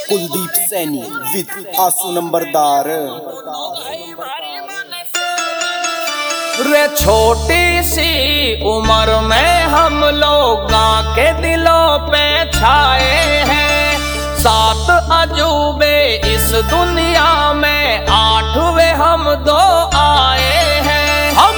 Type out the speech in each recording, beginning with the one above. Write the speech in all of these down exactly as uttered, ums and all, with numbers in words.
Kuldeep Saini with आंसू नंबरदार। रे छोटी सी उम्र में हम लोग के दिलों पे छाए हैं, सात अजूबे इस दुनिया में आठवें हम दो आए हैं। हम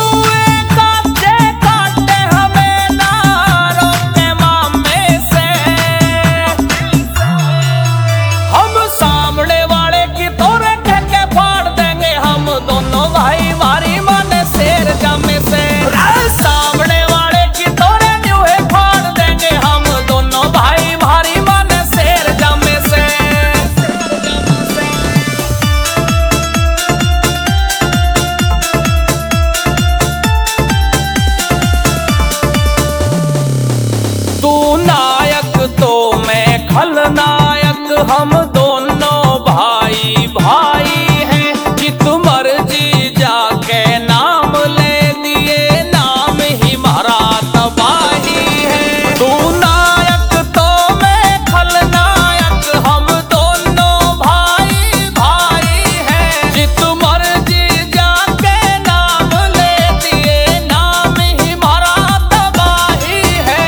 खलनायक हम दोनों भाई भाई हैं, जित मर्जी जाके नाम ले दिए नाम ही मारा तबाही है। तू नायक तो मैं खलनायक हम दोनों भाई भाई हैं, जित मर्जी जाके नाम ले दिए नाम ही मारा तबाही है।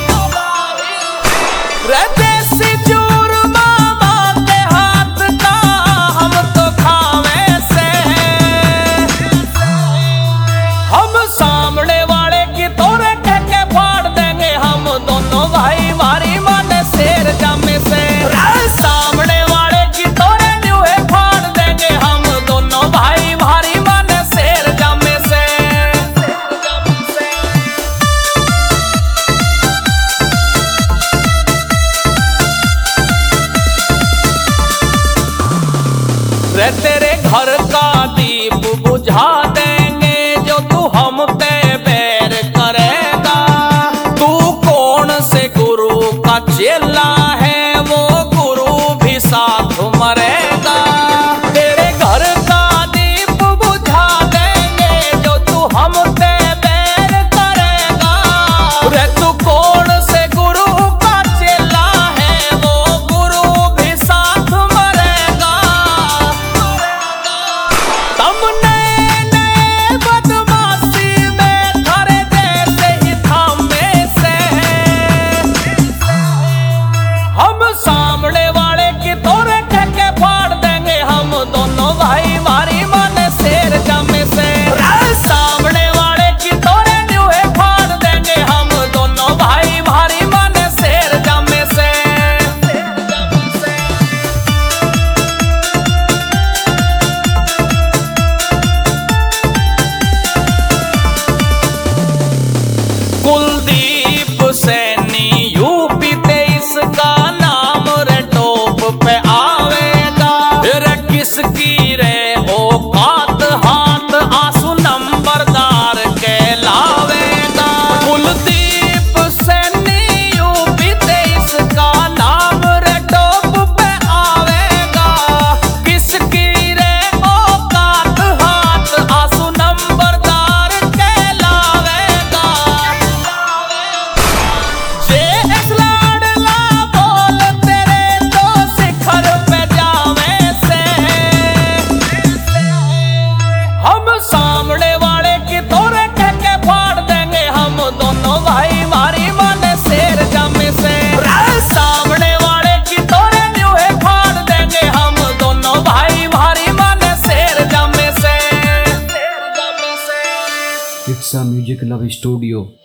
तेरे घर का दीप बुझा देंगे जो तू हम पे बैर करेगा। तू कौन से गुरु का चेला है, वो गुरु भी साथ मरेगा। तेरे घर का दीप बुझा देंगे जो तू हम पे बैर करेगा। रे तू कौन से गुरु का चेला है, वो गुरु भी साथ मरेगा। कुलदीप सैनी यूपी तेईस का नाम रे टॉप पे आवेगा। रे किसकी रे औकात हाथ आंसू नंबरदार कहलावेगा। कुलदीप सैनी यूपी तेईस का नाम रे टॉप पे आवेगा। किसकी रे औकात हाथ आंसू नंबरदार कहलावेगा। It's a music love studio.